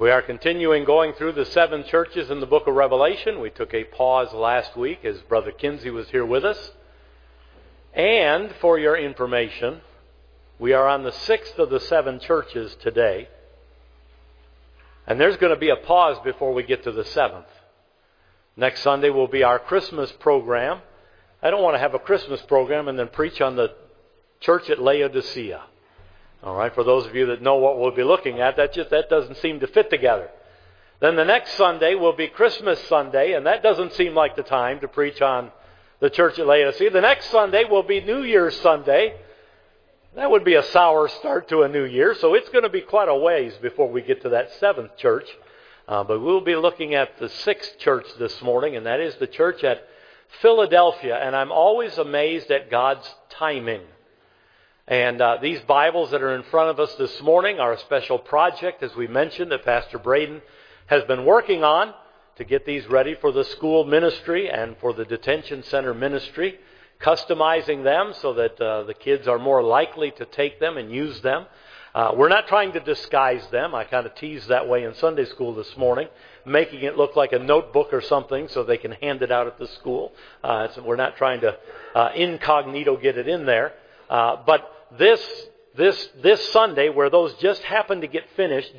We are continuing going through the 7 churches in the book of Revelation. We took a pause last week as Brother Kinsey was here with us. And for your information, we are on the 6th of the 7 churches today. And there's going to be a pause before we get to the 7th. Next Sunday will be our Christmas program. I don't want to have a Christmas program and then preach on the church at Laodicea. All right, for those of you that know what we'll be looking at, that doesn't seem to fit together. Then the next Sunday will be Christmas Sunday, and that doesn't seem like the time to preach on the church at Laodicea. The next Sunday will be New Year's Sunday. That would be a sour start to a new year, so it's going to be quite a ways before we get to that 7th church. But we'll be looking at the 6th church this morning, and that is the church at Philadelphia. And I'm always amazed at God's timing. And these Bibles that are in front of us this morning are a special project, as we mentioned, that Pastor Braden has been working on to get these ready for the school ministry and for the detention center ministry, customizing them so that the kids are more likely to take them and use them. We're not trying to disguise them. I kind of teased that way in Sunday school this morning, making it look like a notebook or something so they can hand it out at the school. So we're not trying to incognito get it in there. But this Sunday, where those just happened to get finished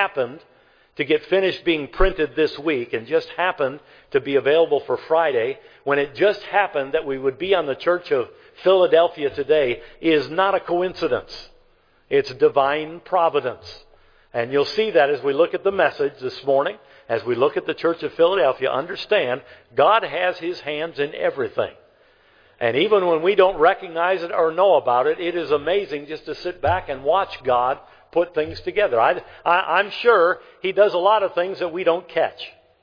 being printed this week and just happened to be available for Friday, when it just happened that we would be on the Church of Philadelphia today, is not a coincidence. It's divine providence. And you'll see that as we look at the message this morning, as we look at the Church of Philadelphia, understand God has His hands in everything. And even when we don't recognize it or know about it, it is amazing just to sit back and watch God put things together. I'm sure He does a lot of things that we don't catch.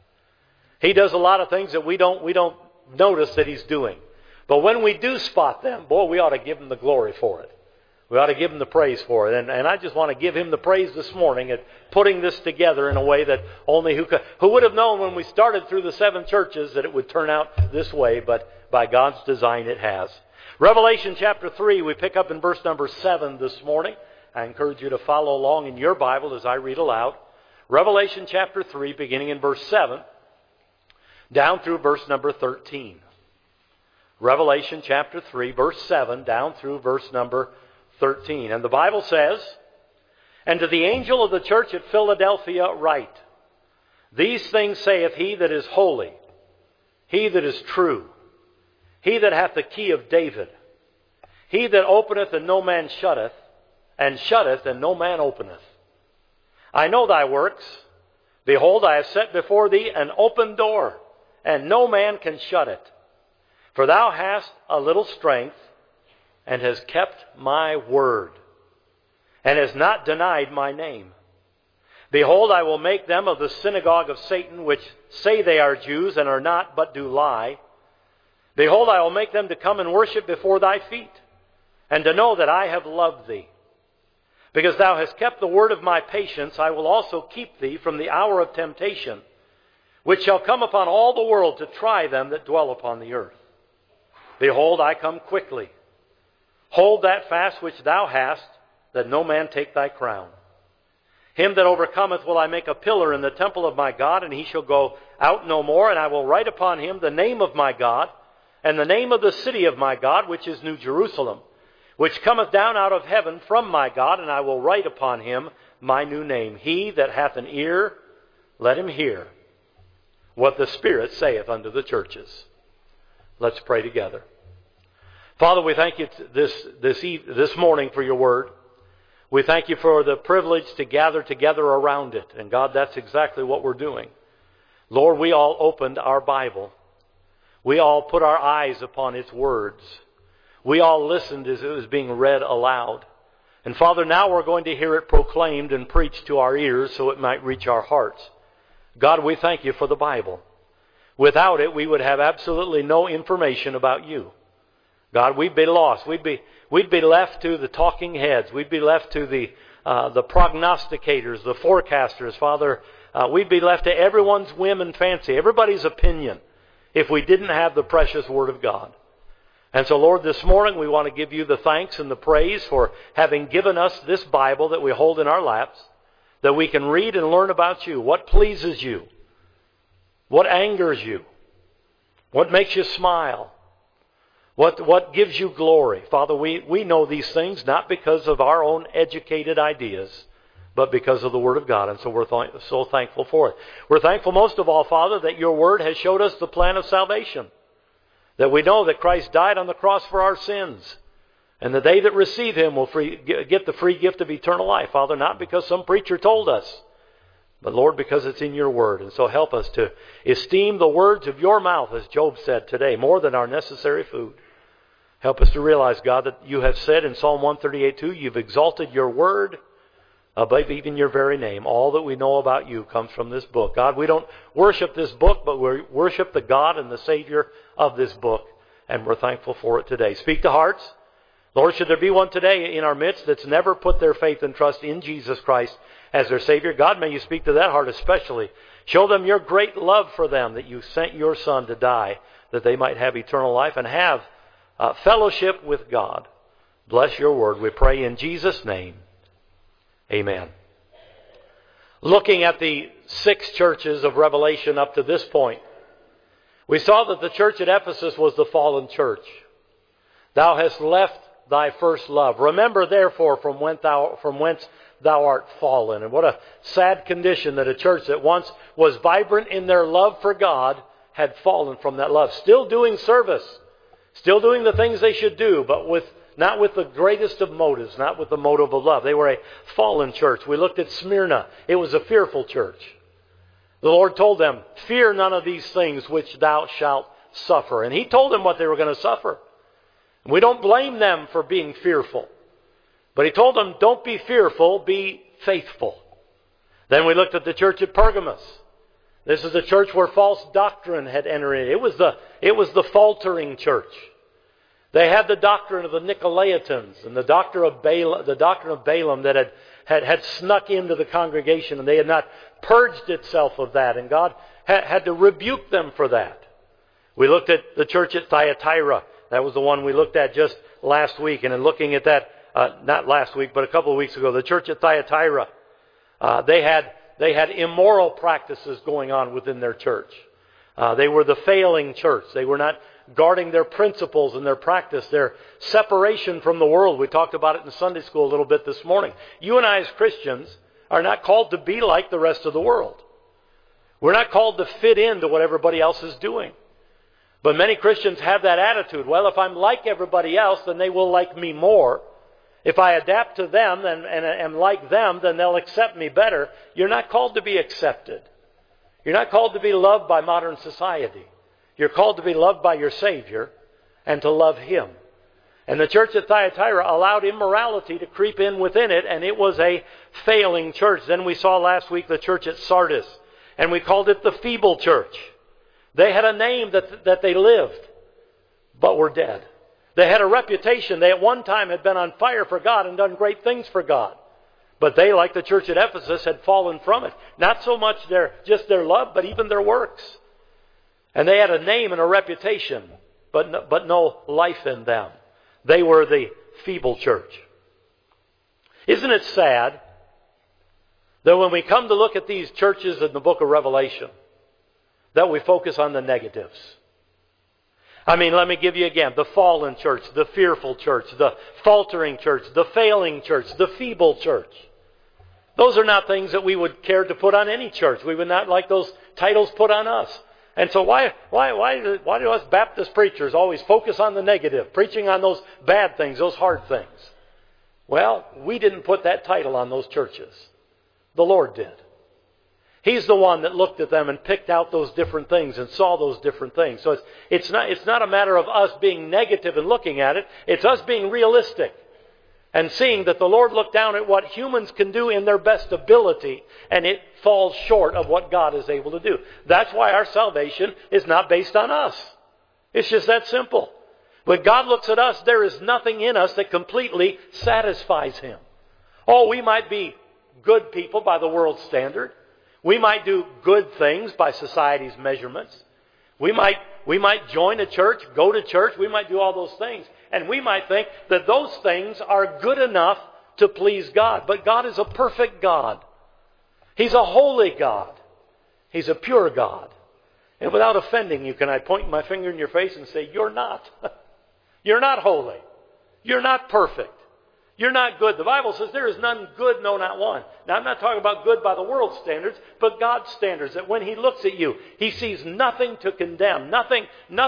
He does a lot of things that we don't notice that He's doing. But when we do spot them, boy, we ought to give Him the glory for it. We ought to give Him the praise for it. And I just want to give Him the praise this morning at putting this together in a way that only who would have known when we started through the 7 churches that it would turn out this way, but by God's design it has. Revelation chapter 3, we pick up in verse number 7 this morning. I encourage you to follow along in your Bible as I read aloud. Revelation chapter 3, beginning in verse 7, down through verse number 13. Revelation chapter 3, verse 7, down through verse number 13. And the Bible says, "And to the angel of the church at Philadelphia write, These things saith he that is holy, he that is true, he that hath the key of David, he that openeth and no man shutteth, and shutteth and no man openeth. I know thy works. Behold, I have set before thee an open door, and no man can shut it. For thou hast a little strength, and hast kept my word, and hast not denied my name. Behold, I will make them of the synagogue of Satan, which say they are Jews, and are not, but do lie. Behold, I will make them to come and worship before thy feet, and to know that I have loved thee. Because thou hast kept the word of my patience, I will also keep thee from the hour of temptation, which shall come upon all the world to try them that dwell upon the earth. Behold, I come quickly. Hold that fast which thou hast, that no man take thy crown. Him that overcometh will I make a pillar in the temple of my God, and he shall go out no more, and I will write upon him the name of my God, and the name of the city of my God, which is New Jerusalem, which cometh down out of heaven from my God, and I will write upon him my new name. He that hath an ear, let him hear what the Spirit saith unto the churches." Let's pray together. Father, we thank you this morning for your word. We thank you for the privilege to gather together around it. And God, that's exactly what we're doing. Lord, we all opened our Bible. We all put our eyes upon its words. We all listened as it was being read aloud. And Father, now we're going to hear it proclaimed and preached to our ears so it might reach our hearts. God, we thank you for the Bible. Without it, we would have absolutely no information about you. God, we'd be lost. We'd be left to the talking heads. We'd be left to the prognosticators, the forecasters. Father, we'd be left to everyone's whim and fancy, everybody's opinion, if we didn't have the precious Word of God. And so, Lord, this morning we want to give you the thanks and the praise for having given us this Bible that we hold in our laps, that we can read and learn about you. What pleases you? What angers you? What makes you smile? What gives you glory? Father, we know these things not because of our own educated ideas, but because of the Word of God. And so we're so thankful for it. We're thankful most of all, Father, that your Word has showed us the plan of salvation. That we know that Christ died on the cross for our sins. And that they that receive Him will get the free gift of eternal life. Father, not because some preacher told us, but Lord, because it's in your Word. And so help us to esteem the words of your mouth, as Job said today, more than our necessary food. Help us to realize, God, that you have said in Psalm 138:2, you've exalted your Word above even your very name. All that we know about you comes from this book. God, we don't worship this book, but we worship the God and the Savior of this book. And we're thankful for it today. Speak to hearts. Lord, should there be one today in our midst that's never put their faith and trust in Jesus Christ as their Savior, God, may you speak to that heart especially. Show them your great love for them, that you sent your Son to die, that they might have eternal life and have fellowship with God. Bless your word, we pray in Jesus' name. Amen. Looking at the 6 churches of Revelation up to this point, we saw that the church at Ephesus was the fallen church. Thou hast left thy first love. Remember therefore from whence thou art fallen. And what a sad condition that a church that once was vibrant in their love for God had fallen from that love. Still doing service. Still doing the things they should do, but not with the greatest of motives, not with the motive of love. They were a fallen church. We looked at Smyrna. It was a fearful church. The Lord told them, fear none of these things which thou shalt suffer. And He told them what they were going to suffer. And we don't blame them for being fearful. But He told them, don't be fearful, be faithful. Then we looked at the church at Pergamos. This is a church where false doctrine had entered in. It was the faltering church. They had the doctrine of the Nicolaitans and the doctrine of Balaam that had snuck into the congregation, and they had not purged itself of that. And God had to rebuke them for that. We looked at the church at Thyatira. That was the one we looked at just last week. And in looking at that, not last week, but a couple of weeks ago, the church at Thyatira, they had immoral practices going on within their church. They were the failing church. They were not guarding their principles and their practice, their separation from the world. We talked about it in Sunday school a little bit this morning. You and I as Christians are not called to be like the rest of the world. We're not called to fit into what everybody else is doing. But many Christians have that attitude. Well, if I'm like everybody else, then they will like me more. If I adapt to them and am like them, then they'll accept me better. You're not called to be accepted. You're not called to be loved by modern society. You're called to be loved by your Savior and to love Him. And the church at Thyatira allowed immorality to creep in within it, and it was a failing church. Then we saw last week the church at Sardis, and we called it the feeble church. They had a name that they lived, but were dead. They had a reputation. They at one time had been on fire for God and done great things for God. But they, like the church at Ephesus, had fallen from it. Not so much just their love, but even their works. And they had a name and a reputation, but no life in them. They were the feeble church. Isn't it sad that when we come to look at these churches in the book of Revelation, that we focus on the negatives? I mean, let me give you again, the fallen church, the fearful church, the faltering church, the failing church, the feeble church. Those are not things that we would care to put on any church. We would not like those titles put on us. And so why do us Baptist preachers always focus on the negative, preaching on those bad things, those hard things? Well, we didn't put that title on those churches. The Lord did. He's the one that looked at them and picked out those different things and saw those different things. So it's not a matter of us being negative and looking at it. It's us being realistic and seeing that the Lord looked down at what humans can do in their best ability, and it falls short of what God is able to do. That's why our salvation is not based on us. It's just that simple. When God looks at us, there is nothing in us that completely satisfies Him. Oh, we might be good people by the world's standard. We might do good things by society's measurements. We might join a church, go to church. We might do all those things. And we might think that those things are good enough to please God. But God is a perfect God. He's a holy God. He's a pure God. And without offending you, can I point my finger in your face and say, you're not. You're not holy. You're not perfect. You're not good. The Bible says there is none good, no, not one. Now, I'm not talking about good by the world's standards, but God's standards. That when He looks at you, He sees nothing to condemn, nothing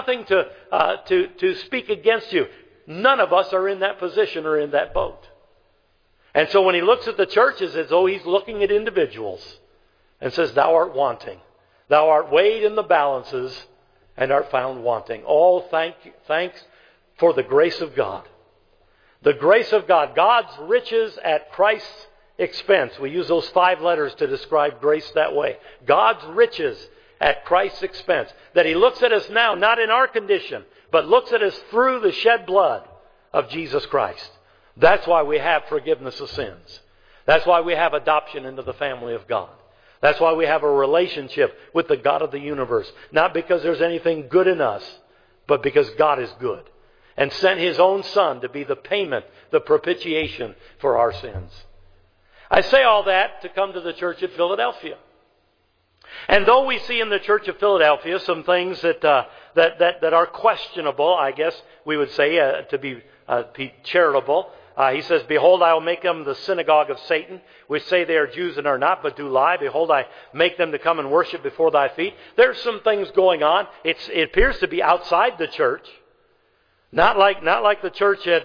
to speak against you. None of us are in that position or in that boat. And so when He looks at the church, it's as though He's looking at individuals and says, thou art wanting. Thou art weighed in the balances and art found wanting. All thanks for the grace of God. The grace of God. God's riches at Christ's expense. We use those 5 letters to describe grace that way. God's riches at Christ's expense. That He looks at us now, not in our condition, but looks at us through the shed blood of Jesus Christ. That's why we have forgiveness of sins. That's why we have adoption into the family of God. That's why we have a relationship with the God of the universe. Not because there's anything good in us, but because God is good. And sent His own Son to be the payment, the propitiation for our sins. I say all that to come to the church at Philadelphia. And though we see in the church of Philadelphia some things that are questionable, I guess we would say, to be charitable. He says, behold, I will make them the synagogue of Satan, which say they are Jews and are not, but do lie. Behold, I make them to come and worship before thy feet. There's some things going on. It appears to be outside the church. Not like the church at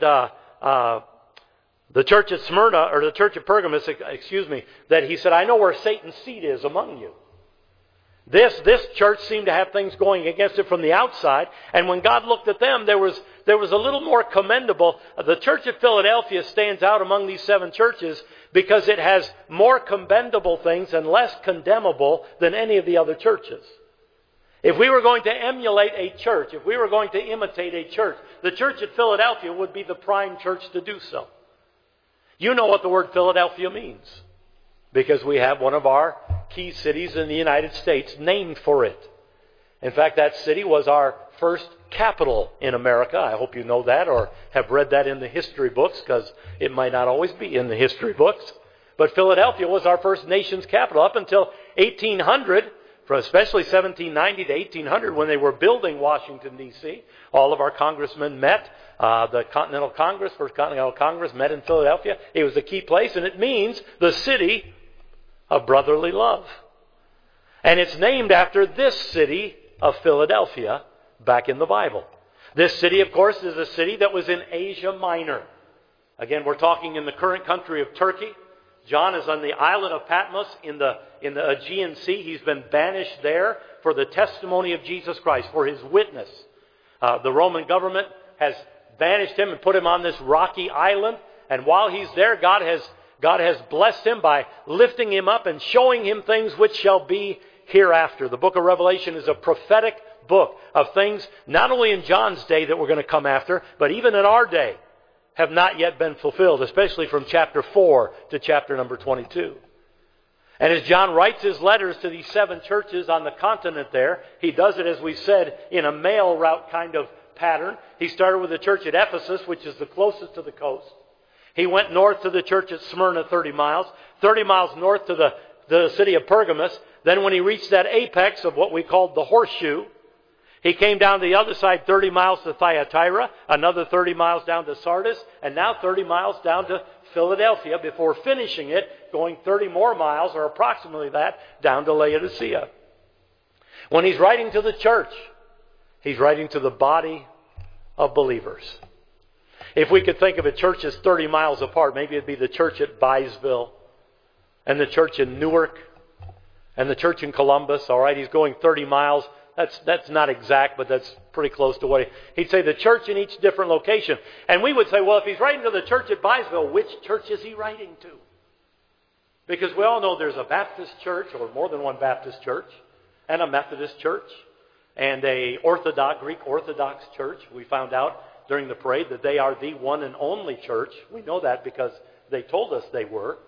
Smyrna, or the church at Pergamos, that he said, I know where Satan's seat is among you. This church seemed to have things going against it from the outside, and when God looked at them, there was a little more commendable. The church at Philadelphia stands out among these 7 churches because it has more commendable things and less condemnable than any of the other churches. If we were going to emulate a church, if we were going to imitate a church, the church at Philadelphia would be the prime church to do so. You know what the word Philadelphia means, because we have one of our key cities in the United States named for it. In fact, that city was our first capital in America. I hope you know that or have read that in the history books, because it might not always be in the history books. But Philadelphia was our first nation's capital up until 1800, especially 1790 to 1800, when they were building Washington, D.C. All of our congressmen met. The Continental Congress, First Continental Congress, met in Philadelphia. It was a key place, and it means the city of brotherly love. And it's named after this city of Philadelphia back in the Bible. This city, of course, is a city that was in Asia Minor. Again, we're talking in the current country of Turkey. John is on the island of Patmos in the Aegean Sea. He's been banished there for the testimony of Jesus Christ, for His witness. The Roman government has banished him and put him on this rocky island. And while he's there, God has blessed him by lifting him up and showing him things which shall be hereafter. The book of Revelation is a prophetic book of things not only in John's day that we're going to come after, but even in our day have not yet been fulfilled, especially from chapter 4 to chapter number 22. And as John writes his letters to these 7 churches on the continent there, he does it, as we said, in a mail route kind of pattern. He started with the church at Ephesus, which is the closest to the coast. He went north to the church at Smyrna, 30 miles north to the city of Pergamos. Then when he reached that apex of what we called the horseshoe, he came down to the other side 30 miles to Thyatira, another 30 miles down to Sardis, and now 30 miles down to Philadelphia before finishing it, going 30 more miles, or approximately that, down to Laodicea. When he's writing to the church, he's writing to the body of believers. If we could think of a church that's 30 miles apart, maybe it'd be the church at Byesville, and the church in Newark, and the church in Columbus. All right, he's going 30 miles. That's not exact, but that's pretty close to what he'd say. The church in each different location. And we would say, well, if he's writing to the church at Byesville, which church is he writing to? Because we all know there's a Baptist church, or more than one Baptist church, and a Methodist church, and a Greek Orthodox church. We found out during the parade that they are the one and only church. We know that because they told us they were.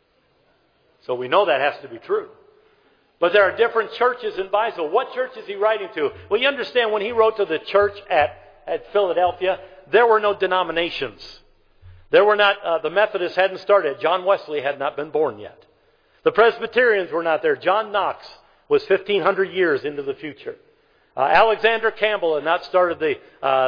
So we know that has to be true. But there are different churches in Byesville. What church is he writing to? Well, you understand when he wrote to the church at Philadelphia, there were no denominations. There were not, the Methodists hadn't started. John Wesley had not been born yet. The Presbyterians were not there. John Knox was 1,500 years into the future. Alexander Campbell had not started the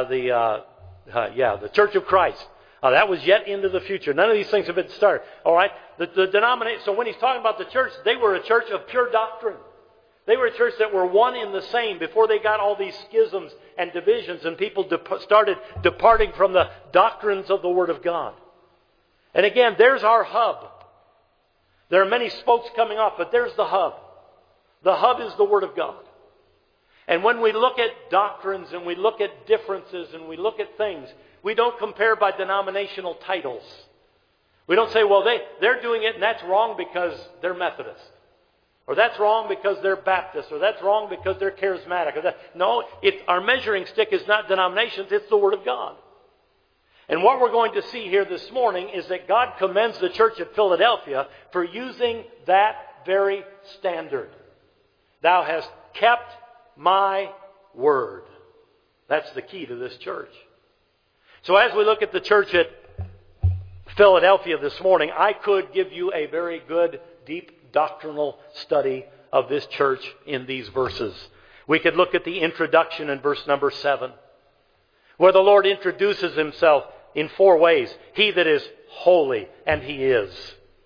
Church of Christ. That was yet into the future. None of these things have been started. All right? The denomination. So when he's talking about the church, they were a church of pure doctrine. They were a church that were one in the same before they got all these schisms and divisions and people started departing from the doctrines of the Word of God. And again, there's our hub. There are many spokes coming off, but there's the hub. The hub is the Word of God. And when we look at doctrines and we look at differences and we look at things, we don't compare by denominational titles. We don't say, well, they're doing it and that's wrong because they're Methodist. Or that's wrong because they're Baptist. Or that's wrong because they're charismatic. No, our measuring stick is not denominations, it's the Word of God. And what we're going to see here this morning is that God commends the church at Philadelphia for using that very standard. Thou hast kept my word. That's the key to this church. So as we look at the church at Philadelphia this morning, I could give you a very good, deep doctrinal study of this church in these verses. We could look at the introduction in verse number 7, where the Lord introduces Himself in 4 ways. He that is holy, and He is.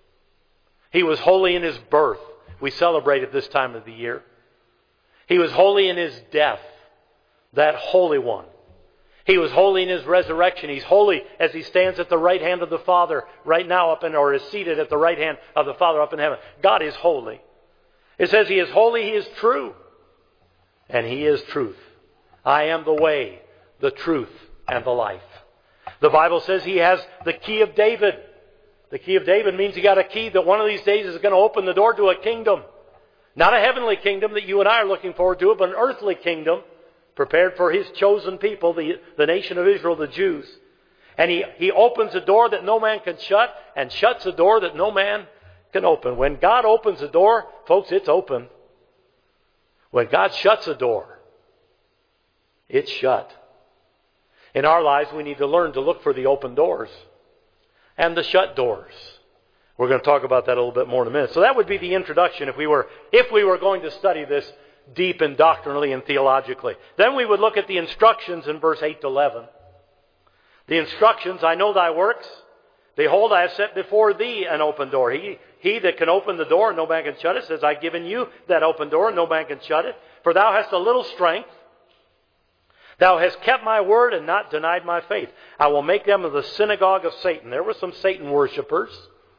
He was holy in His birth. We celebrate at this time of the year. He was holy in His death, that Holy One. He was holy in His resurrection. He's holy as He stands at the right hand of the Father right now or is seated at the right hand of the Father up in heaven. God is holy. It says He is holy, He is true. And He is truth. I am the way, the truth, and the life. The Bible says He has the key of David. The key of David means He got a key that one of these days is going to open the door to a kingdom. Not a heavenly kingdom that you and I are looking forward to, but an earthly kingdom prepared for His chosen people, the nation of Israel, the Jews. And he opens a door that no man can shut and shuts a door that no man can open. When God opens a door, folks, it's open. When God shuts a door, it's shut. In our lives, we need to learn to look for the open doors and the shut doors. We're going to talk about that a little bit more in a minute. So that would be the introduction if we were going to study this deep and doctrinally and theologically. Then we would look at the instructions in verse 8 to 11. The instructions, I know thy works. Behold, I have set before thee an open door. He that can open the door and no man can shut it says, I've given you that open door and no man can shut it. For thou hast a little strength. Thou hast kept my word and not denied my faith. I will make them of the synagogue of Satan. There were some Satan worshippers.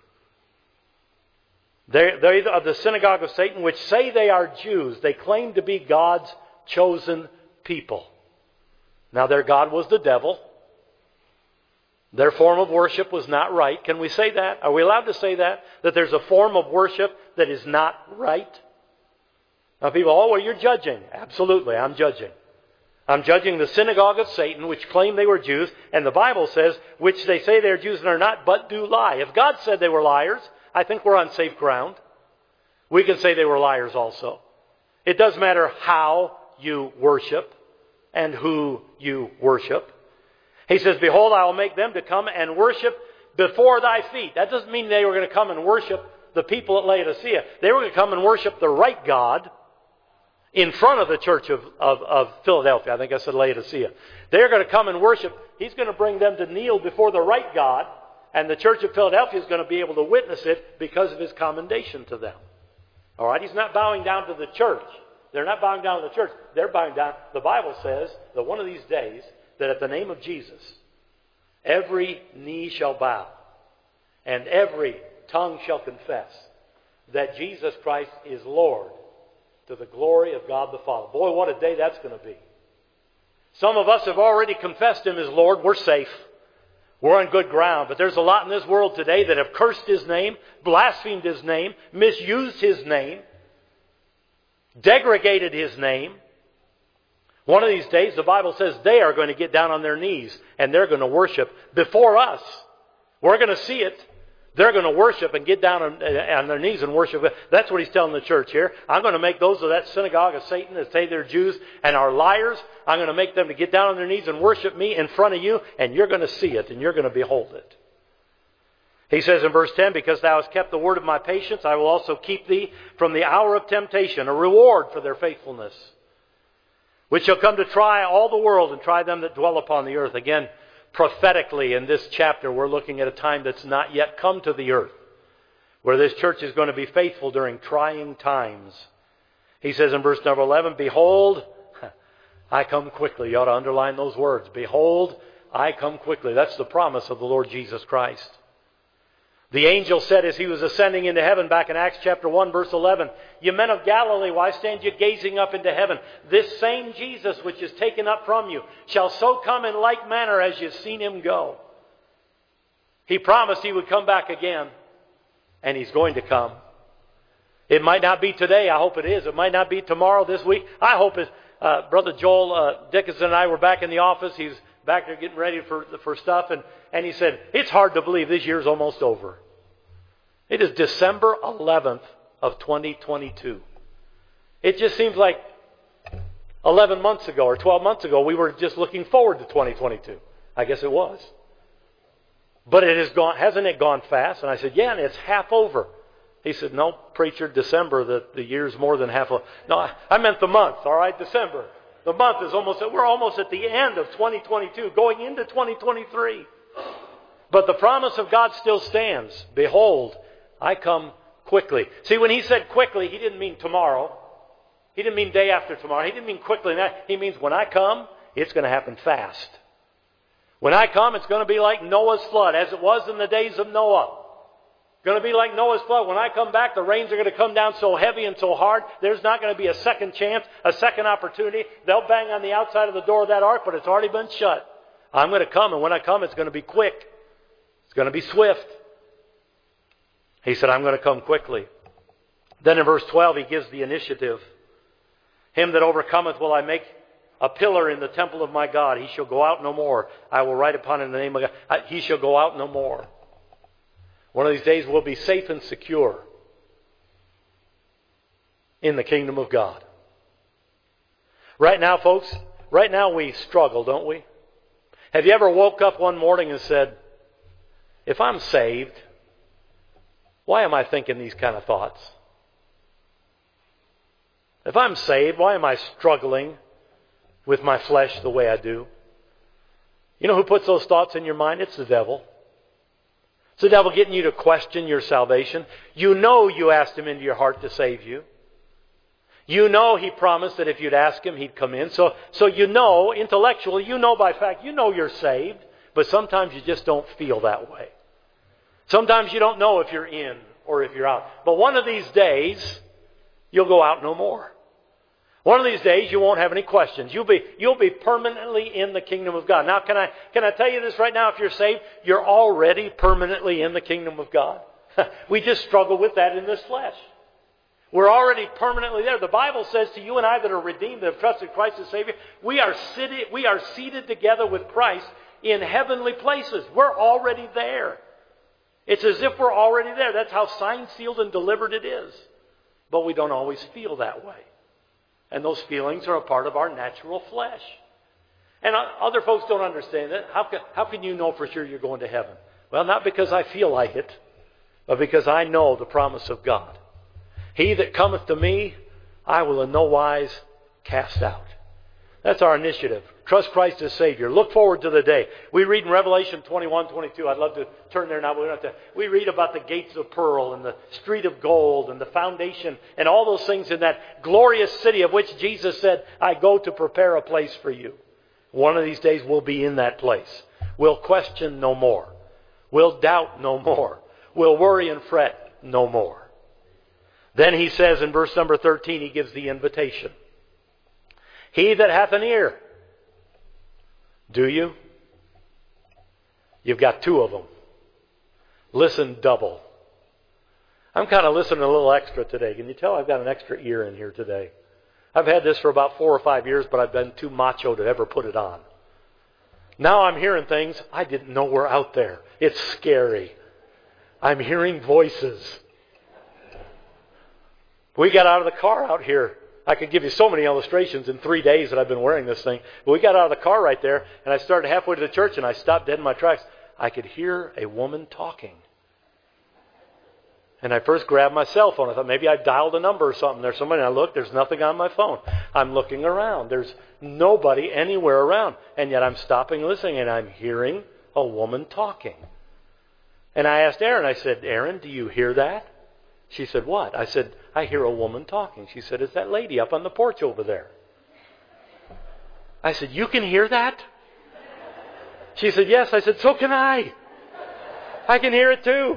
They of the synagogue of Satan, which say they are Jews. They claim to be God's chosen people. Now their God was the devil. Their form of worship was not right. Can we say that? Are we allowed to say that? That there's a form of worship that is not right? Now people, well, you're judging. Absolutely, I'm judging. I'm judging the synagogue of Satan, which claim they were Jews. And the Bible says, which they say they're Jews and are not, but do lie. If God said they were liars, I think we're on safe ground. We can say they were liars also. It doesn't matter how you worship and who you worship. He says, behold, I will make them to come and worship before thy feet. That doesn't mean they were going to come and worship the people at Laodicea. They were going to come and worship the right God in front of the church of Philadelphia. I think I said Laodicea. They're going to come and worship. He's going to bring them to kneel before the right God. And the church of Philadelphia is going to be able to witness it because of His commendation to them. All right? He's not bowing down to the church. They're not bowing down to the church. They're bowing down. The Bible says that one of these days, that at the name of Jesus, every knee shall bow and every tongue shall confess that Jesus Christ is Lord to the glory of God the Father. Boy, what a day that's going to be. Some of us have already confessed Him as Lord. We're safe. We're on good ground. But there's a lot in this world today that have cursed His name, blasphemed His name, misused His name, degraded His name. One of these days, the Bible says they are going to get down on their knees and they're going to worship before us. We're going to see it. They're going to worship and get down on their knees and worship. That's what He's telling the church here. I'm going to make those of that synagogue of Satan that say they're Jews and are liars. I'm going to make them to get down on their knees and worship Me in front of you, and you're going to see it and you're going to behold it. He says in verse 10, because thou hast kept the word of my patience, I will also keep thee from the hour of temptation, a reward for their faithfulness, which shall come to try all the world and try them that dwell upon the earth. Again, prophetically in this chapter, we're looking at a time that's not yet come to the earth, where this church is going to be faithful during trying times. He says in verse number 11, behold, I come quickly. You ought to underline those words. Behold, I come quickly. That's the promise of the Lord Jesus Christ. The angel said as he was ascending into heaven back in Acts chapter 1 verse 11, ye men of Galilee, why stand ye gazing up into heaven? This same Jesus which is taken up from you shall so come in like manner as you've seen him go. He promised he would come back again, and he's going to come. It might not be today. I hope it is. It might not be tomorrow, this week. I hope it. Brother Joel Dickinson and I were back in the office. He's back there getting ready for stuff, and he said, it's hard to believe this year's almost over. It is December 11th of 2022. It just seems like 11 months ago or 12 months ago we were just looking forward to 2022. I guess it was. But it has gone, hasn't it gone fast? And I said, yeah, and it's half over. He said, no, preacher, December, the year's more than half over. No, I meant the month, all right, December. The month is we're almost at the end of 2022, going into 2023. But the promise of God still stands. Behold, I come quickly. See, when he said quickly, he didn't mean tomorrow. He didn't mean day after tomorrow. He didn't mean quickly. He means when I come, it's going to happen fast. When I come, it's going to be like Noah's flood, as it was in the days of Noah. Going to be like Noah's flood. When I come back, the rains are going to come down so heavy and so hard, there's not going to be a second chance, a second opportunity. They'll bang on the outside of the door of that ark, but it's already been shut. I'm going to come, and when I come, it's going to be quick. It's going to be swift. He said, I'm going to come quickly. Then in verse 12, he gives the initiative. Him that overcometh will I make a pillar in the temple of my God. He shall go out no more. I will write upon him the name of God. He shall go out no more. One of these days we'll be safe and secure in the kingdom of God. Right now, folks, right now we struggle, don't we? Have you ever woke up one morning and said, if I'm saved, why am I thinking these kind of thoughts? If I'm saved, why am I struggling with my flesh the way I do? You know who puts those thoughts in your mind? It's the devil. It's the devil getting you to question your salvation. You know you asked him into your heart to save you. You know he promised that if you'd ask him, he'd come in. So you know, intellectually, you know by fact, you know you're saved. But sometimes you just don't feel that way. Sometimes you don't know if you're in or if you're out. But one of these days, you'll go out no more. One of these days, you won't have any questions. You'll be permanently in the kingdom of God. Now, can I tell you this right now? If you're saved, you're already permanently in the kingdom of God. We just struggle with that in this flesh. We're already permanently there. The Bible says to you and I that are redeemed, that have trusted Christ as Savior, we are seated together with Christ in heavenly places. We're already there. It's as if we're already there. That's how signed, sealed, and delivered it is. But we don't always feel that way. And those feelings are a part of our natural flesh. And other folks don't understand that. How can you know for sure you're going to heaven? Well, not because I feel like it, but because I know the promise of God. He that cometh to me, I will in no wise cast out. That's our initiative. Trust Christ as Savior. Look forward to the day. We read in Revelation 21:22. I'd love to turn there now. We read about the gates of pearl and the street of gold and the foundation and all those things in that glorious city of which Jesus said, I go to prepare a place for you. One of these days we'll be in that place. We'll question no more. We'll doubt no more. We'll worry and fret no more. Then he says in verse number 13, he gives the invitation. He that hath an ear. Do you? You've got two of them. Listen double. I'm kind of listening a little extra today. Can you tell I've got an extra ear in here today? I've had this for about 4 or 5 years, but I've been too macho to ever put it on. Now I'm hearing things I didn't know were out there. It's scary. I'm hearing voices. We got out of the car out here. I could give you so many illustrations in 3 days that I've been wearing this thing. But we got out of the car right there, and I started halfway to the church, and I stopped dead in my tracks. I could hear a woman talking. And I first grabbed my cell phone. I thought maybe I dialed a number or something there. Somebody, and I looked, there's nothing on my phone. I'm looking around. There's nobody anywhere around. And yet I'm stopping listening, and I'm hearing a woman talking. And I asked Erin, I said, Erin, do you hear that? She said, what? I said, I hear a woman talking. She said, it's that lady up on the porch over there. I said, you can hear that? She said, yes. I said, so can I. I can hear it too.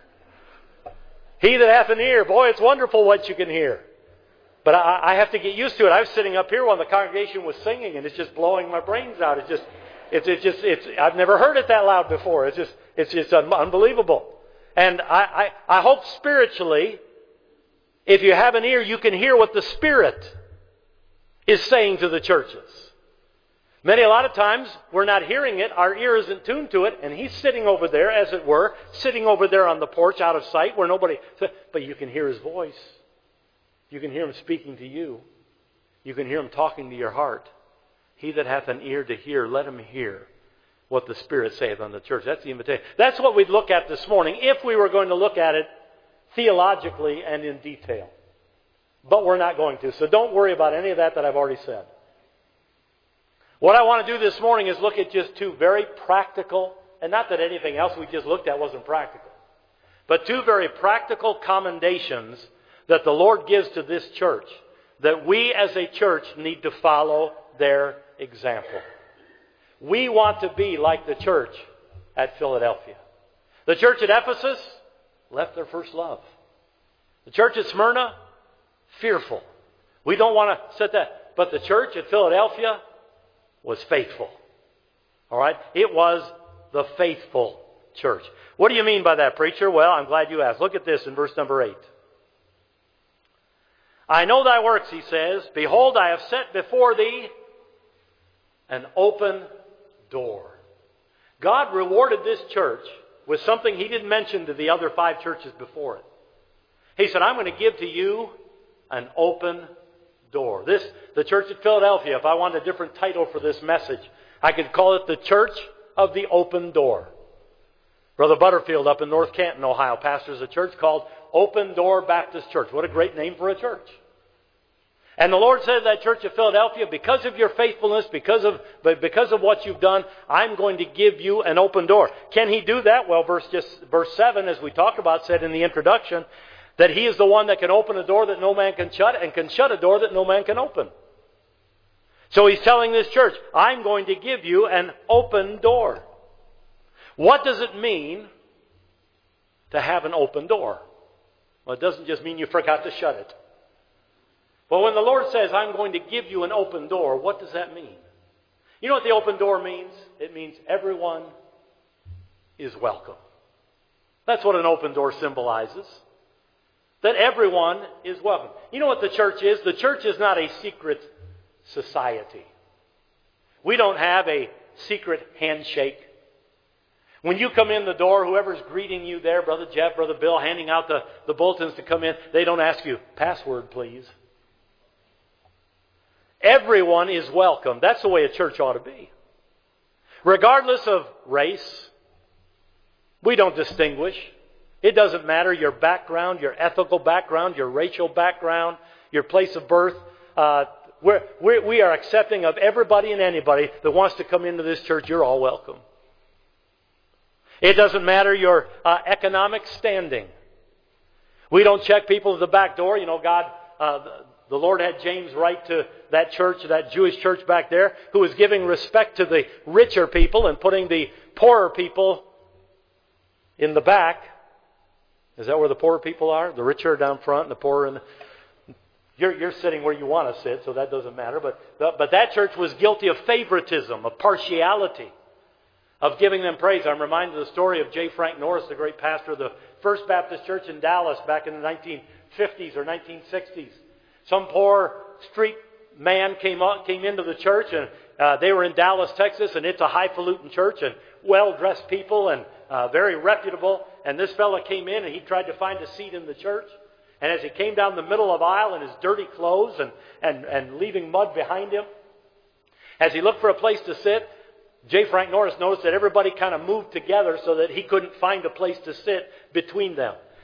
He that hath an ear, boy, it's wonderful what you can hear. But I have to get used to it. I was sitting up here while the congregation was singing, and it's just blowing my brains out. I've never heard it that loud before. It's just unbelievable. And I hope spiritually, if you have an ear, you can hear what the Spirit is saying to the churches. A lot of times, we're not hearing it. Our ear isn't tuned to it. And He's sitting over there, as it were, sitting over there on the porch out of sight where nobody... But you can hear His voice. You can hear Him speaking to you. You can hear Him talking to your heart. He that hath an ear to hear, let him hear what the Spirit saith unto the church. That's the invitation. That's what we'd look at this morning if we were going to look at it theologically and in detail. But we're not going to. So don't worry about any of that I've already said. What I want to do this morning is look at just two very practical, and not that anything else we just looked at wasn't practical, but two very practical commendations that the Lord gives to this church, that we as a church need to follow their example. We want to be like the church at Philadelphia. The church at Ephesus left their first love. The church at Smyrna, fearful. We don't want to set that. But the church at Philadelphia was faithful. All right? It was the faithful church. What do you mean by that, preacher? Well, I'm glad you asked. Look at this in verse number 8. I know thy works, he says. Behold, I have set before thee an open door. God rewarded this church with something He didn't mention to the other 5 churches before it. He said, I'm going to give to you an open door. The church at Philadelphia, if I want a different title for this message, I could call it the Church of the Open Door. Brother Butterfield up in North Canton, Ohio, pastors a church called Open Door Baptist Church. What a great name for a church. And the Lord said to that church of Philadelphia, because of your faithfulness, because of what you've done, I'm going to give you an open door. Can He do that? Well, verse 7, as we talked about, said in the introduction, that He is the one that can open a door that no man can shut, and can shut a door that no man can open. So He's telling this church, I'm going to give you an open door. What does it mean to have an open door? Well, it doesn't just mean you forgot to shut it. But when the Lord says, I'm going to give you an open door, what does that mean? You know what the open door means? It means everyone is welcome. That's what an open door symbolizes. That everyone is welcome. You know what the church is? The church is not a secret society. We don't have a secret handshake. When you come in the door, whoever's greeting you there, Brother Jeff, Brother Bill, handing out the bulletins to come in, they don't ask you, password please. Everyone is welcome. That's the way a church ought to be. Regardless of race, we don't distinguish. It doesn't matter your background, your ethical background, your racial background, your place of birth. We are accepting of everybody and anybody that wants to come into this church. You're all welcome. It doesn't matter your economic standing. We don't check people at the back door. You know, the Lord had James write to that church, that Jewish church back there, who was giving respect to the richer people and putting the poorer people in the back. Is that where the poorer people are? The richer are down front and the poorer in the... You're sitting where you want to sit, so that doesn't matter. But that church was guilty of favoritism, of partiality, of giving them praise. I'm reminded of the story of J. Frank Norris, the great pastor of the First Baptist Church in Dallas back in the 1950s or 1960s. Some poor street man came into the church, and they were in Dallas, Texas, and it's a highfalutin church, and well-dressed people, and very reputable. And this fella came in, and he tried to find a seat in the church. And as he came down the middle of the aisle in his dirty clothes and leaving mud behind him, as he looked for a place to sit, J. Frank Norris noticed that everybody kind of moved together so that he couldn't find a place to sit between them.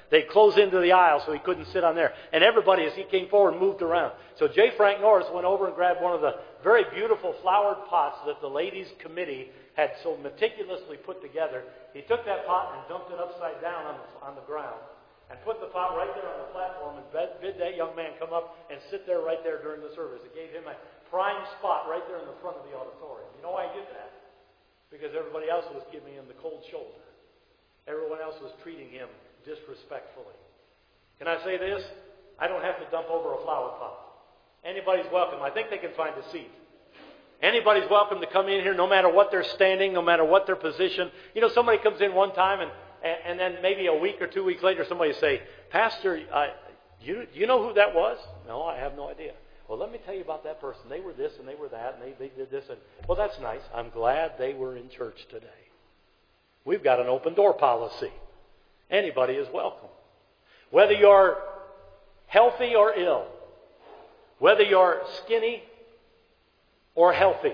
they'd close into the aisle so he couldn't sit on there. And everybody, as he came forward, moved around. So J. Frank Norris went over and grabbed one of the very beautiful flowered pots that the ladies' committee had so meticulously put together. He took that pot and dumped it upside down on the ground and put the pot right there on the platform and bid that young man come up and sit there right there during the service. It gave him a prime spot right there in the front of the auditorium. You know why he did that? Because everybody else was giving him the cold shoulder. Everyone else was treating him disrespectfully. Can I say this? I don't have to dump over a flower pot. Anybody's welcome. I think they can find a seat. Anybody's welcome to come in here no matter what they're standing, no matter what their position. You know, somebody comes in one time and then maybe a week or 2 weeks later somebody say, Pastor, you know who that was? No, I have no idea. Well, let me tell you about that person. They were this and they were that and they did this. And well, that's nice. I'm glad they were in church today. We've got an open door policy. Anybody is welcome. Whether you're healthy or ill, whether you're skinny or healthy.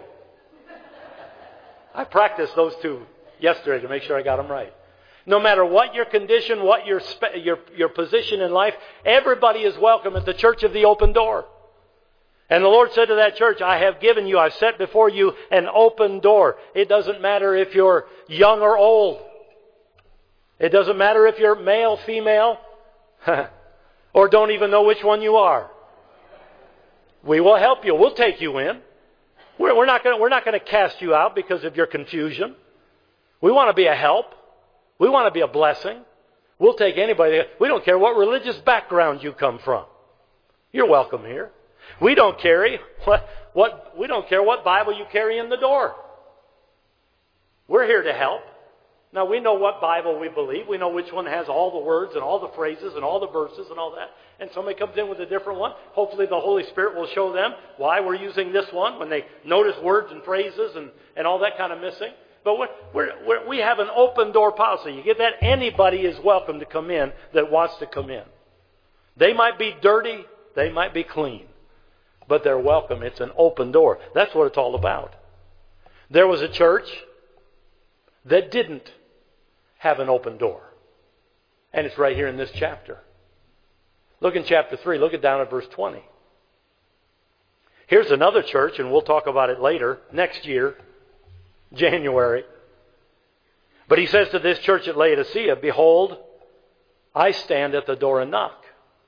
I practiced those two yesterday to make sure I got them right. No matter what your condition, what your position in life, everybody is welcome at the Church of the Open Door. And the Lord said to that church, I've set before you an open door. It doesn't matter if you're young or old. It doesn't matter if you're male, female, or don't even know which one you are. We will help you. We'll take you in. We're not going to cast you out because of your confusion. We want to be a help. We want to be a blessing. We'll take anybody. We don't care what religious background you come from. You're welcome here. We don't care what Bible you carry in the door. We're here to help. Now we know what Bible we believe. We know which one has all the words and all the phrases and all the verses and all that. And somebody comes in with a different one. Hopefully the Holy Spirit will show them why we're using this one when they notice words and phrases and all that kind of missing. But we have an open door policy. You get that? Anybody is welcome to come in that wants to come in. They might be dirty. They might be clean. But they're welcome. It's an open door. That's what it's all about. There was a church that didn't have an open door. And it's right here in this chapter. Look in chapter 3. Look down at verse 20. Here's another church, and we'll talk about it later, next year, January. But he says to this church at Laodicea, Behold, I stand at the door and knock.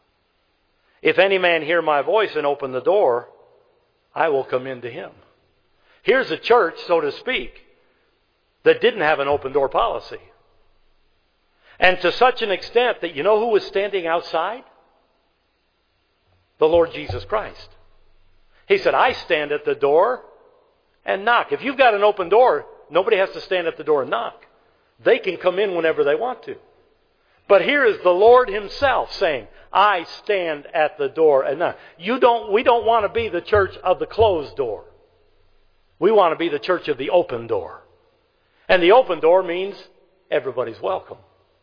If any man hear my voice and open the door, I will come into him. Here's a church, so to speak, that didn't have an open door policy. And to such an extent that you know who was standing outside? The Lord Jesus Christ. He said, I stand at the door and knock. If you've got an open door, nobody has to stand at the door and knock. They can come in whenever they want to. But here is the Lord Himself saying, I stand at the door and knock. We don't want to be the church of the closed door. We want to be the church of the open door. And the open door means everybody's welcome.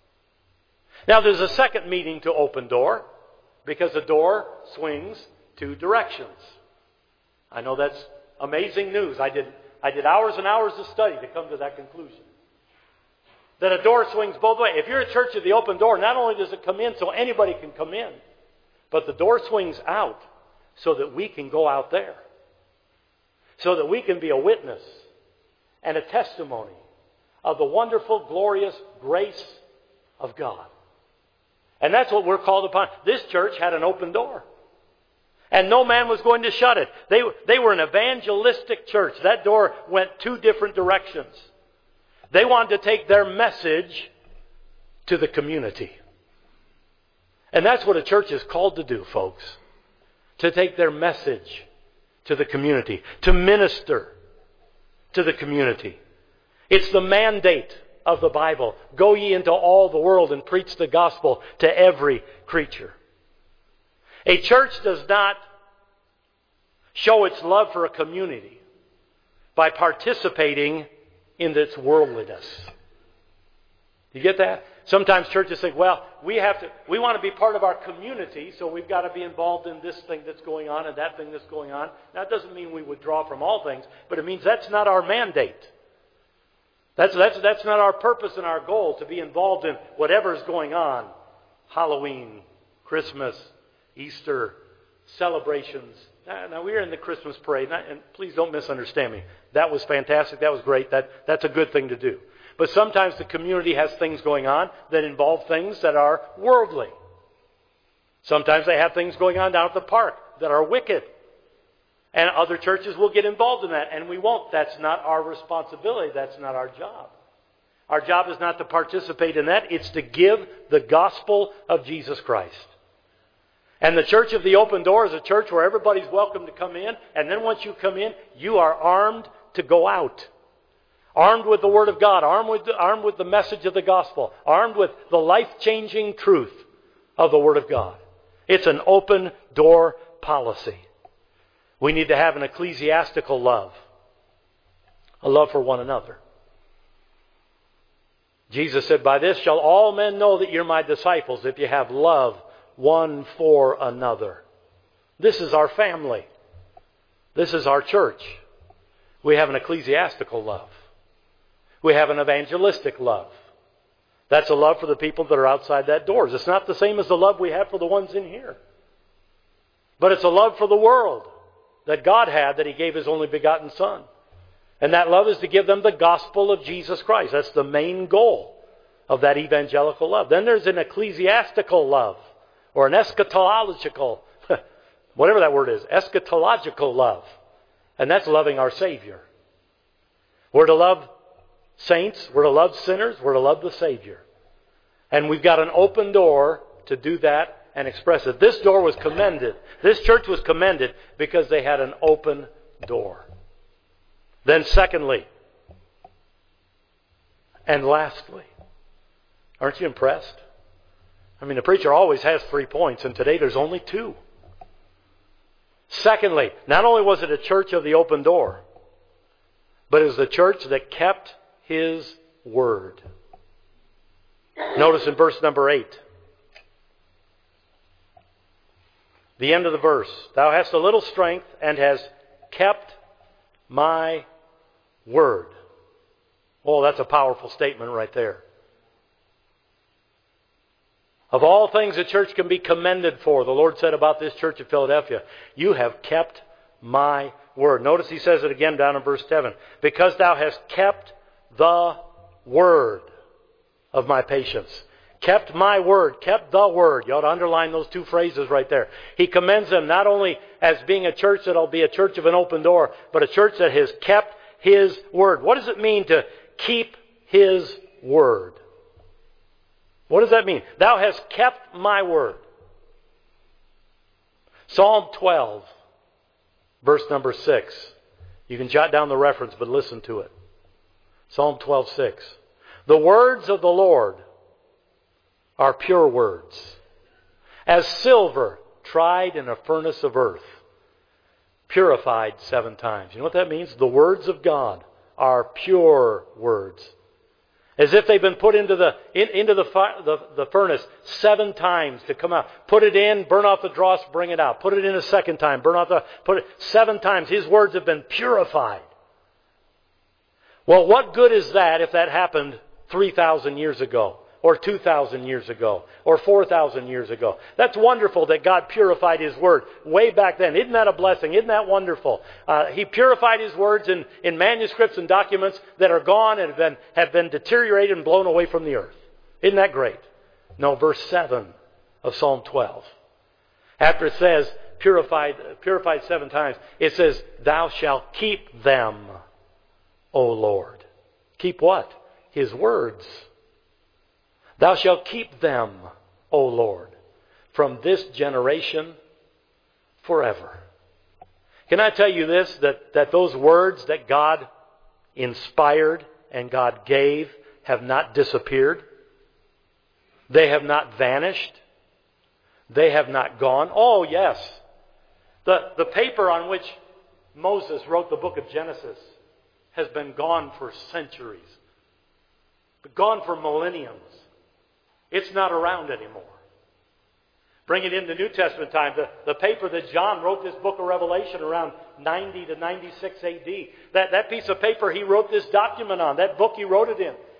Now there's a second meaning to open door, because the door swings two directions. I know that's amazing news. I did hours and hours of study to come to that conclusion. That a door swings both ways. If you're a church of the open door, not only does it come in so anybody can come in, but the door swings out so that we can go out there. So that we can be a witness and a testimony of the wonderful, glorious grace of God. And that's what we're called upon. This church had an open door. And no man was going to shut it. They were an evangelistic church. That door went two different directions. They wanted to take their message to the community. And that's what a church is called to do, folks. To take their message to the community. To minister to the community. It's the mandate of the Bible. Go ye into all the world and preach the gospel to every creature. A church does not show its love for a community by participating in its worldliness. You get that? Sometimes churches say, well, we want to be part of our community, so we've got to be involved in this thing that's going on and that thing that's going on. That doesn't mean we withdraw from all things, but it means that's not our mandate. That's not our purpose and our goal, to be involved in whatever's going on Halloween, Christmas, Easter, celebrations. Now we're in the Christmas parade, and please don't misunderstand me. That was fantastic. That was great. That's a good thing to do. But sometimes the community has things going on that involve things that are worldly. Sometimes they have things going on down at the park that are wicked. And other churches will get involved in that, and we won't. That's not our responsibility. That's not our job. Our job is not to participate in that. It's to give the gospel of Jesus Christ. And the Church of the Open Door is a church where everybody's welcome to come in. And then once you come in, you are armed to go out. Armed with the Word of God. Armed with the message of the gospel. Armed with the life-changing truth of the Word of God. It's an open door policy. We need to have an ecclesiastical love. A love for one another. Jesus said, "By this shall all men know that you're my disciples, if you have love one for another." This is our family. This is our church. We have an ecclesiastical love. We have an evangelistic love. That's a love for the people that are outside that doors. It's not the same as the love we have for the ones in here. But it's a love for the world that God had, that He gave His only begotten Son. And that love is to give them the gospel of Jesus Christ. That's the main goal of that evangelical love. Then there's an ecclesiastical love, or an eschatological, whatever that word is, eschatological love. And that's loving our Savior. We're to love saints, we're to love sinners, we're to love the Savior. And we've got an open door to do that and express it. This door was commended. This church was commended because they had an open door. Then secondly, and lastly, aren't you impressed? I mean, the preacher always has 3 points, and today there's only 2. Secondly, not only was it a church of the open door, but it was the church that kept His word. Notice in verse number 8. The end of the verse. Thou hast a little strength and hast kept my word. Oh, that's a powerful statement right there. Of all things the church can be commended for, the Lord said about this church of Philadelphia, you have kept my word. Notice He says it again down in verse 7. Because thou hast kept the word of my patience. Kept my word, kept the word. You ought to underline those 2 phrases right there. He commends them not only as being a church that'll be a church of an open door, but a church that has kept His word. What does it mean to keep His word? What does that mean? Thou hast kept my word. Psalm 12, verse number 6. You can jot down the reference, but listen to it. Psalm 12:6. The words of the Lord are pure words, as silver tried in a furnace of earth, purified 7 times. You know what that means? The words of God are pure words. As if they've been put into the furnace 7 times to come out. Put it in, burn off the dross, bring it out. Put it in a second time, put it 7 times. His words have been purified. Well, what good is that if that happened 3,000 years ago? Or 2,000 years ago, or 4,000 years ago. That's wonderful that God purified His word way back then. Isn't that a blessing? Isn't that wonderful? He purified His words in manuscripts and documents that are gone and have been deteriorated and blown away from the earth. Isn't that great? No, verse 7 of Psalm 12. After it says purified 7 times, it says, Thou shalt keep them, O Lord. Keep what? His words. Thou shalt keep them, O Lord, from this generation forever. Can I tell you this, that those words that God inspired and God gave have not disappeared? They have not vanished? They have not gone? Oh, yes. The paper on which Moses wrote the book of Genesis has been gone for centuries. Gone for millenniums. It's not around anymore. Bring it into New Testament time. The paper that John wrote this book of Revelation around 90 to 96 AD. That piece of paper he wrote this document on. That book he wrote it in.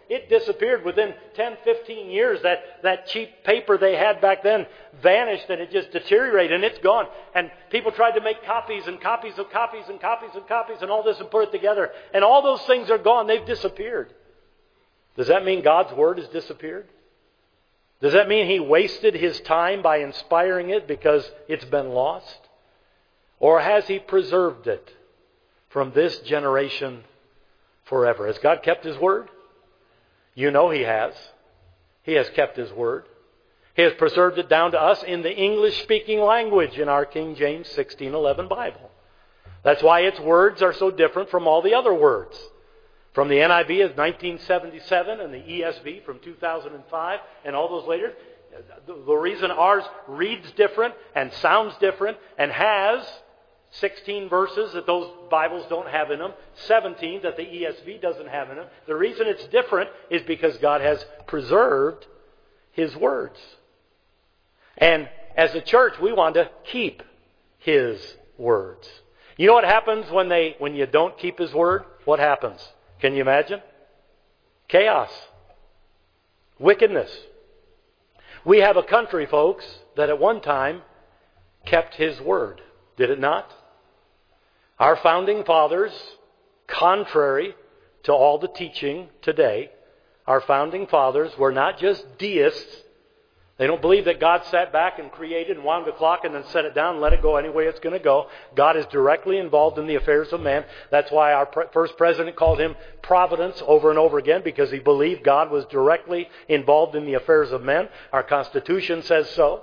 It disappeared within 10, 15 years. That cheap paper they had back then vanished and it just deteriorated and it's gone. And people tried to make copies and copies of copies and copies of copies and all this and put it together. And all those things are gone. They've disappeared. Does that mean God's Word has disappeared? Does that mean He wasted His time by inspiring it because it's been lost? Or has He preserved it from this generation forever? Has God kept His Word? You know He has. He has kept His Word. He has preserved it down to us in the English-speaking language in our King James 1611 Bible. That's why its words are so different from all the other words. From the NIV is 1977 and the ESV from 2005 and all those later. The reason ours reads different and sounds different and has 16 verses that those Bibles don't have in them, 17 that the ESV doesn't have in them. The reason it's different is because God has preserved His words. And as a church, we want to keep His words. You know what happens when you don't keep His word? What happens? Can you imagine? Chaos. Wickedness. We have a country, folks, that at one time kept His word. Did it not? Our founding fathers, contrary to all the teaching today, our founding fathers were not just deists. They don't believe that God sat back and created and wound the clock and then set it down and let it go any way it's going to go. God is directly involved in the affairs of man. That's why our first president called Him Providence over and over again, because he believed God was directly involved in the affairs of men. Our Constitution says so.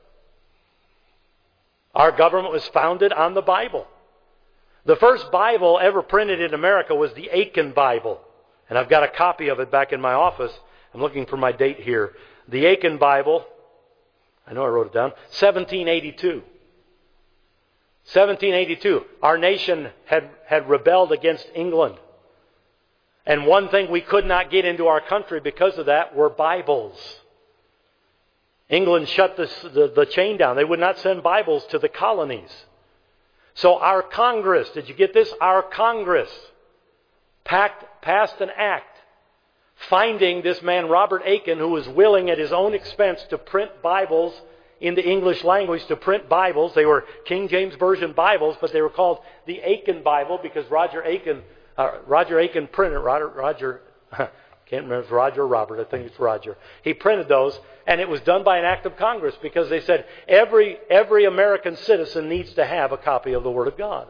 Our government was founded on the Bible. The first Bible ever printed in America was the Aiken Bible. And I've got a copy of it back in my office. I'm looking for my date here. The Aiken Bible, I know I wrote it down, 1782. 1782. Our nation had rebelled against England. And one thing we could not get into our country because of that were Bibles. England shut the chain down. They would not send Bibles to the colonies. So our Congress, did you get this? Our Congress passed an act finding this man Robert Aiken, who was willing at his own expense to print Bibles in the English language, to print Bibles. They were King James Version Bibles, but they were called the Aiken Bible because Roger Aiken printed, Roger, can't remember if it's Roger or Robert, I think it's Roger. He printed those, and it was done by an act of Congress because they said every American citizen needs to have a copy of the Word of God.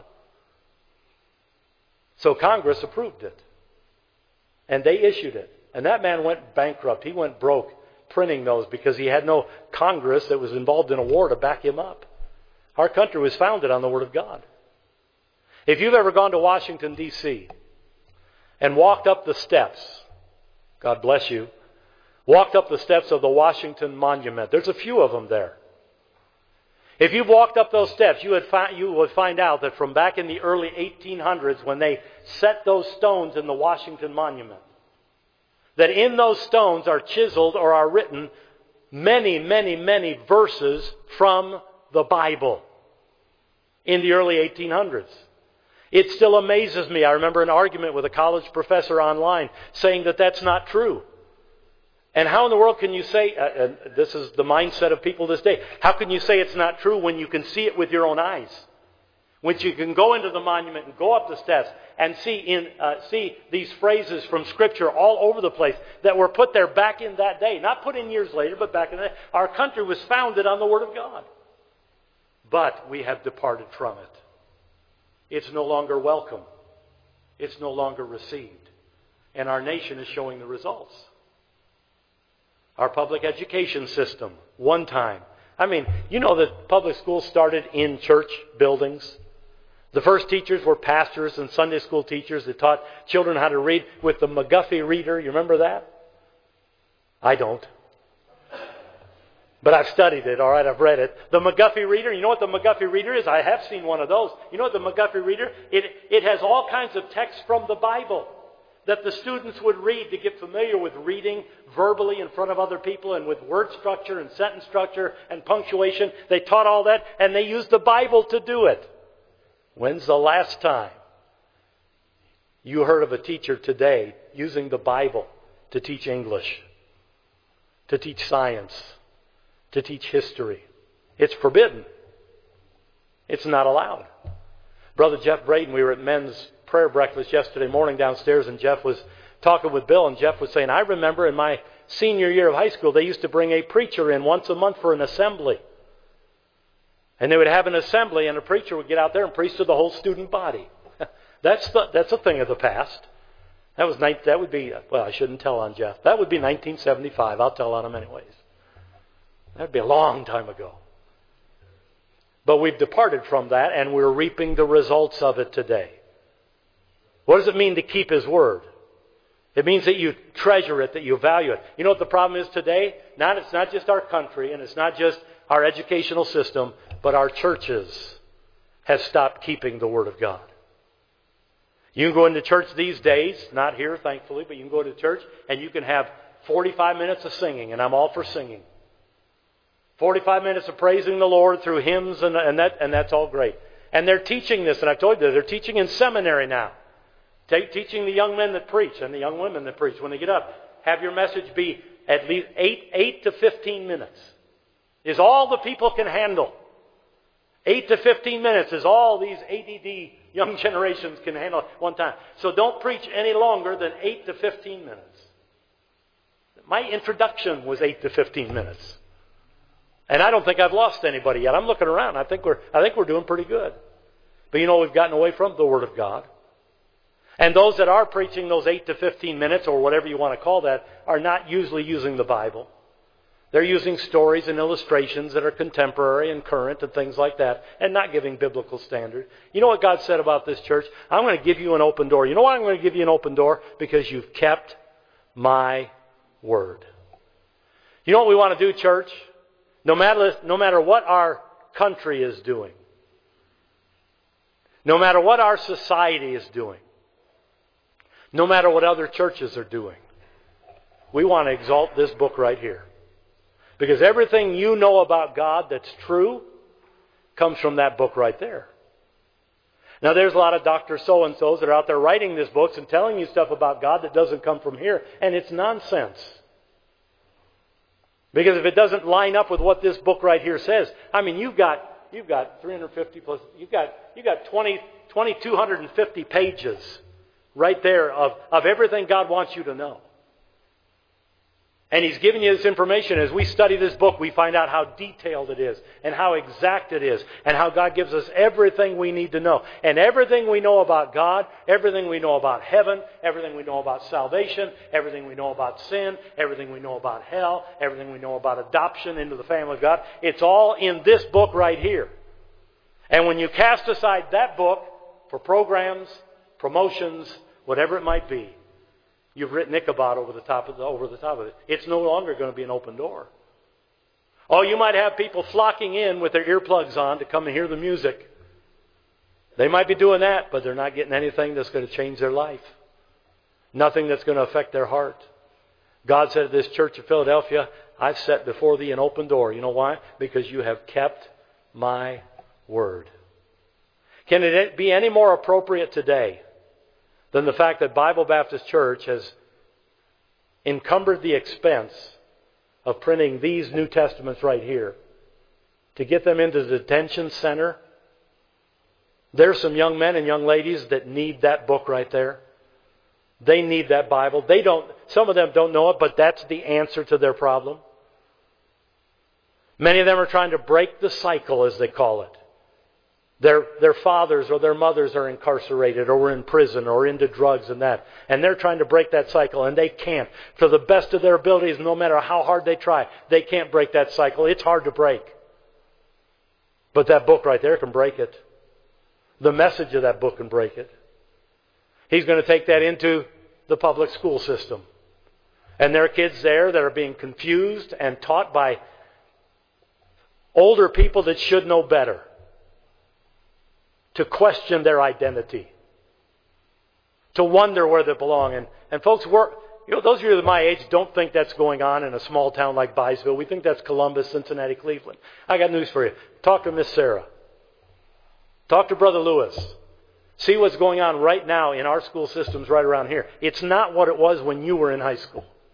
So Congress approved it. And they issued it. And that man went bankrupt. He went broke printing those because he had no Congress that was involved in a war to back him up. Our country was founded on the Word of God. If you've ever gone to Washington, D.C. and walked up the steps, God bless you, walked up the steps of the Washington Monument. There's a few of them there. If you've walked up those steps, you would find out that from back in the early 1800s, when they set those stones in the Washington Monument, that in those stones are chiseled or are written many, many, many verses from the Bible in the early 1800s. It still amazes me. I remember an argument with a college professor online saying that that's not true. And how in the world can you say, this is the mindset of people this day, how can you say it's not true when you can see it with your own eyes? When you can go into the monument and go up the steps and see these phrases from Scripture all over the place that were put there back in that day. Not put in years later, but back in that day. Our country was founded on the Word of God. But we have departed from it. It's no longer welcome. It's no longer received. And our nation is showing the results. Our public education system, one time. I mean, you know that public schools started in church buildings. The first teachers were pastors and Sunday school teachers that taught children how to read with the McGuffey reader. You remember that? I don't. But I've studied it, all right? I've read it. The McGuffey reader, you know what the McGuffey reader is? I have seen one of those. You know what the McGuffey reader? It has all kinds of text from the Bible that the students would read to get familiar with reading verbally in front of other people and with word structure and sentence structure and punctuation. They taught all that, and they used the Bible to do it. When's the last time you heard of a teacher today using the Bible to teach English, to teach science, to teach history. It's forbidden. It's not allowed. Brother Jeff Braden, we were at men's prayer breakfast yesterday morning downstairs, and Jeff was talking with Bill, and Jeff was saying, I remember in my senior year of high school, they used to bring a preacher in once a month for an assembly. And they would have an assembly, and a preacher would get out there and preach to the whole student body. That's a thing of the past. That would be, well, I shouldn't tell on Jeff. That would be 1975. I'll tell on him anyways. That would be a long time ago. But we've departed from that, and we're reaping the results of it today. What does it mean to keep His Word? It means that you treasure it, that you value it. You know what the problem is today? It's not just our country, and it's not just our educational system, but our churches have stopped keeping the Word of God. You can go into church these days, not here thankfully, but you can go to church and you can have 45 minutes of singing, and I'm all for singing. 45 minutes of praising the Lord through hymns, and that's all great. And they're teaching this, and I've told you, they're teaching in seminary now. Teaching the young men that preach and the young women that preach. When they get up, have your message be at least 8 to 15 minutes. Is all the people can handle. 8 to 15 minutes is all these ADD young generations can handle at one time. So don't preach any longer than 8 to 15 minutes. My introduction was 8 to 15 minutes. And I don't think I've lost anybody yet. I'm looking around. I think we're doing pretty good. But you know we've gotten away from the Word of God. And those that are preaching those 8 to 15 minutes, or whatever you want to call that, are not usually using the Bible. They're using stories and illustrations that are contemporary and current and things like that, and not giving biblical standard. You know what God said about this church? I'm going to give you an open door. You know why I'm going to give you an open door? Because you've kept my word. You know what we want to do, church? No matter what our country is doing, no matter what our society is doing, no matter what other churches are doing, we want to exalt this book right here. Because everything you know about God that's true comes from that book right there. Now there's a lot of Dr. So-and-sos that are out there writing these books and telling you stuff about God that doesn't come from here. And it's nonsense. Because if it doesn't line up with what this book right here says, I mean, you've got 350 plus, you've got 2,250 pages right there of everything God wants you to know. And He's giving you this information. As we study this book, we find out how detailed it is and how exact it is and how God gives us everything we need to know. And everything we know about God, everything we know about heaven, everything we know about salvation, everything we know about sin, everything we know about hell, everything we know about adoption into the family of God, it's all in this book right here. And when you cast aside that book for programs, promotions, whatever it might be, you've written Ichabod over the top of it. It's no longer going to be an open door. Oh, you might have people flocking in with their earplugs on to come and hear the music. They might be doing that, but they're not getting anything that's going to change their life. Nothing that's going to affect their heart. God said to this church of Philadelphia, I've set before thee an open door. You know why? Because you have kept my word. Can it be any more appropriate today than the fact that Bible Baptist Church has encumbered the expense of printing these New Testaments right here to get them into the detention center? There's some young men and young ladies that need that book right there. They need that Bible. Some of them don't know it, but that's the answer to their problem. Many of them are trying to break the cycle, as they call it. Their fathers or their mothers are incarcerated or in prison or into drugs and that. And they're trying to break that cycle, and they can't. To the best of their abilities, no matter how hard they try, they can't break that cycle. It's hard to break. But that book right there can break it. The message of that book can break it. He's going to take that into the public school system. And there are kids there that are being confused and taught by older people that should know better, to question their identity, to wonder where they belong. And folks, those of you that are my age don't think that's going on in a small town like Byesville. We think that's Columbus, Cincinnati, Cleveland. I got news for you. Talk to Miss Sarah. Talk to Brother Lewis. See what's going on right now in our school systems right around here. It's not what it was when you were in high school.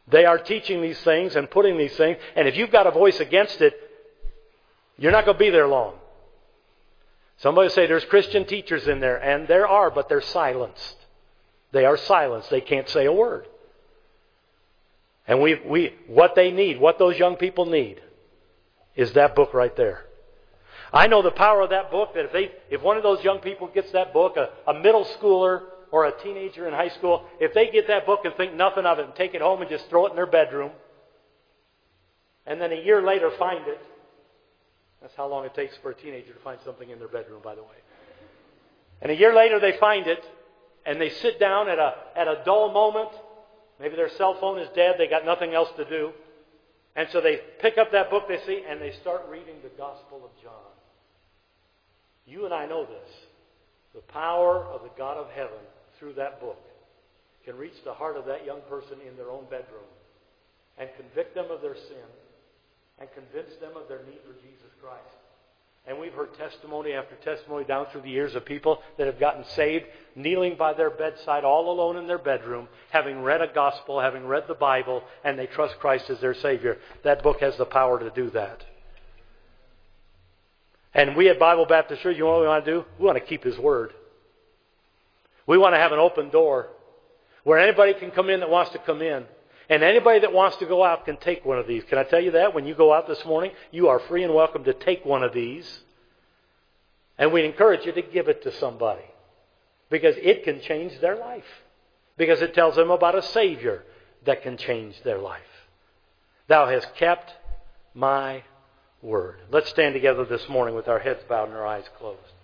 They are teaching these things and putting these things. And if you've got a voice against it, you're not going to be there long. Somebody say there's Christian teachers in there. And there are, but they're silenced. They are silenced. They can't say a word. And what they need, what those young people need, is that book right there. I know the power of that book, that if one of those young people gets that book, a middle schooler or a teenager in high school, if they get that book and think nothing of it and take it home and just throw it in their bedroom, and then a year later find it, that's how long it takes for a teenager to find something in their bedroom, by the way. And a year later they find it, and they sit down at a dull moment. Maybe their cell phone is dead, they got nothing else to do. And so they pick up that book they see, and they start reading the Gospel of John. You and I know this. The power of the God of heaven through that book can reach the heart of that young person in their own bedroom and convict them of their sin and convince them of their need for Jesus Christ. And we've heard testimony after testimony down through the years of people that have gotten saved, kneeling by their bedside all alone in their bedroom, having read a gospel, having read the Bible, and they trust Christ as their Savior. That book has the power to do that. And we at Bible Baptist Church, you know what we want to do? We want to keep His Word. We want to have an open door where anybody can come in that wants to come in. And anybody that wants to go out can take one of these. Can I tell you that? When you go out this morning, you are free and welcome to take one of these. And we encourage you to give it to somebody. Because it can change their life. Because it tells them about a Savior that can change their life. Thou hast kept my word. Let's stand together this morning with our heads bowed and our eyes closed.